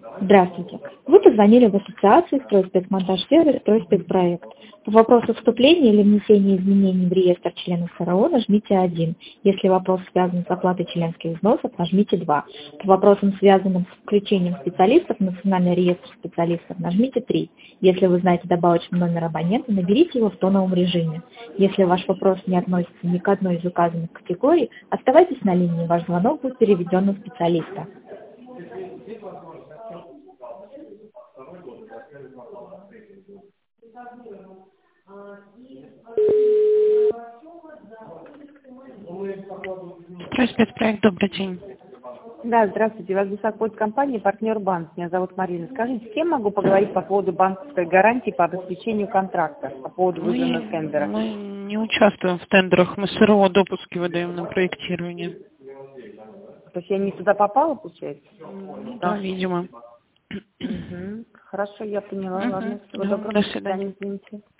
Здравствуйте. Вы позвонили в ассоциацию «Стройспецмонтаж-сервис», «Стройспецпроект». По вопросу вступления или внесения изменений в реестр членов СРО нажмите 1. Если вопрос связан с оплатой членских взносов, нажмите 2. По вопросам, связанным с включением специалистов в Национальный реестр специалистов, нажмите 3. Если вы знаете добавочный номер абонента, наберите его в тоновом режиме. Если ваш вопрос не относится ни к одной из указанных категорий, оставайтесь на линии, ваш звонок будет переведен на специалиста. Стройспецпроект, добрый день. Да, здравствуйте. Вас беспокоит компания «Партнер Банк». Меня зовут Марина. Скажите, с кем могу поговорить по поводу банковской гарантии по обеспечению контракта, по поводу выданного тендера? Мы не участвуем в тендерах, мы СРО допуски выдаем на проектирование. То есть я не туда попала, получается? Да, видимо. Хорошо, я поняла. Ладно, всего Да, доброго. до свидания. Извините.